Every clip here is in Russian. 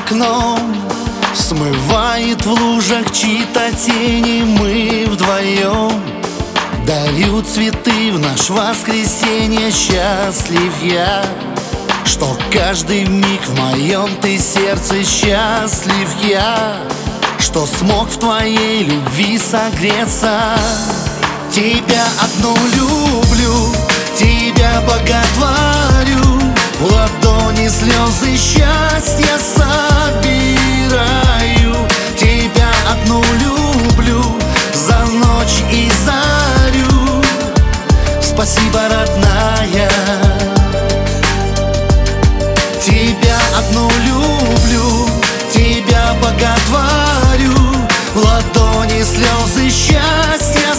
окном смывает в лужах чьи-то тени. Мы вдвоем дарю цветы в наш воскресенье. Счастлив я, что каждый миг в моем ты сердце. Счастлив я, что смог в твоей любви согреться. Тебя одну люблю, тебя боготворю, в ладони слезы счастья собираю. Тебя одну люблю, за ночь и зарю. Спасибо, родная. Тебя одну люблю, тебя боготворю, в ладони слезы счастья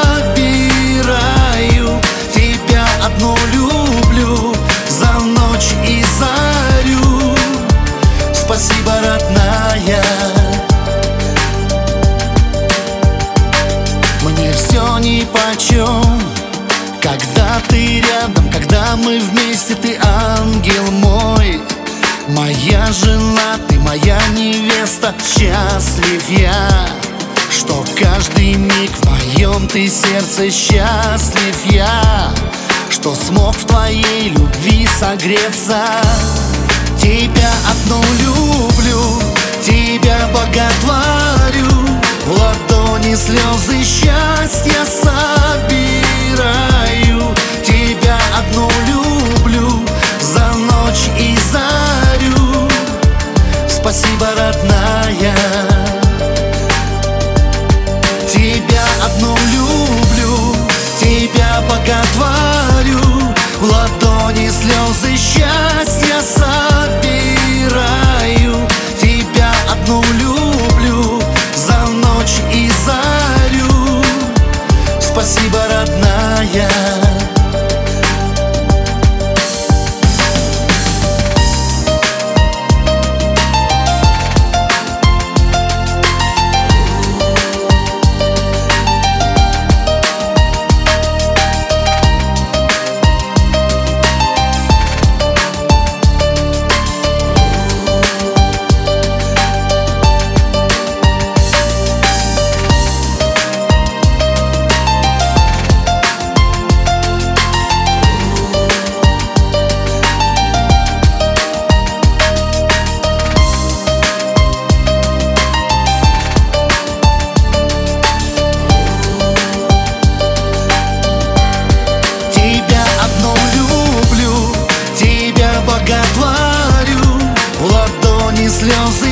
собираю. Тебя одну люблю, за ночь и зарю. Спасибо, родная. Мне все нипочем, когда ты рядом, когда мы вместе. Ты ангел мой, моя жена, ты моя невеста. Счастлив я, что каждый миг в моем ты сердце. Счастлив я, что смог в твоей любви согреться. Тебя одну люблю, тебя боготворю, в ладони слезы счастья собираю. Тебя одну люблю, за ночь и зарю. Спасибо, родная. Тебя одну люблю, тебя боготворю, в ладони слезы счастья собираю. Тебя одну люблю, за ночь и зарю. Спасибо, родная. Боготворю, в ладони слезы